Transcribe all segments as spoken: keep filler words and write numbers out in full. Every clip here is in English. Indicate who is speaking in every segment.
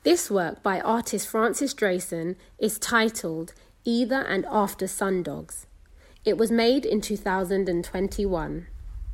Speaker 1: This work by artist Francis Drayson is titled Either and After Sundogs. It was made in two thousand twenty-one.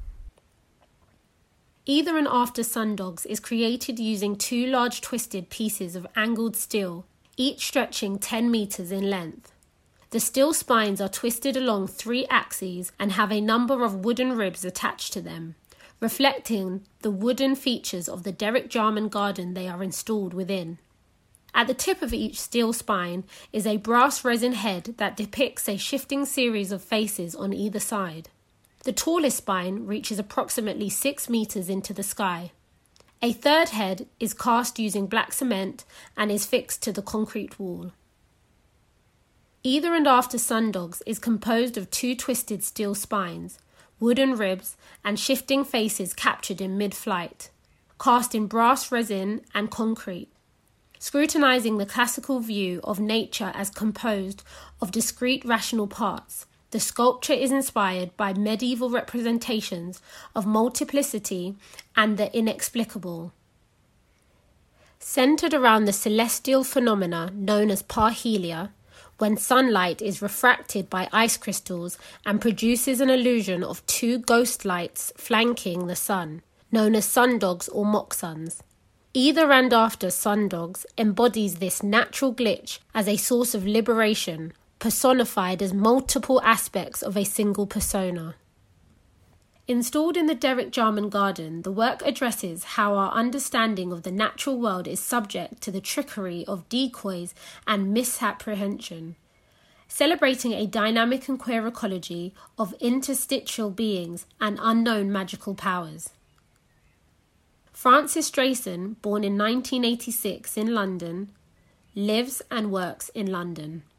Speaker 1: Either and After Sundogs is created using two large twisted pieces of angled steel, each stretching ten metres in length. The steel spines are twisted along three axes and have a number of wooden ribs attached to them, reflecting the wooden features of the Derek Jarman garden they are installed within. At the tip of each steel spine is a brass resin head that depicts a shifting series of faces on either side. The tallest spine reaches approximately six metres into the sky. A third head is cast using black cement and is fixed to the concrete wall. Either and After Sundogs is composed of two twisted steel spines, wooden ribs, and shifting faces captured in mid-flight, cast in brass resin and concrete. Scrutinizing the classical view of nature as composed of discrete rational parts, the sculpture is inspired by medieval representations of multiplicity and the inexplicable. Centered around the celestial phenomena known as parhelia, when sunlight is refracted by ice crystals and produces an illusion of two ghost lights flanking the sun, known as sundogs or mock suns. Either and After Sundogs embodies this natural glitch as a source of liberation, personified as multiple aspects of a single persona. Installed in the Derek Jarman garden, the work addresses how our understanding of the natural world is subject to the trickery of decoys and misapprehension, celebrating a dynamic and queer ecology of interstitial beings and unknown magical powers. Francis Drayson, born in nineteen eighty-six in London, lives and works in London.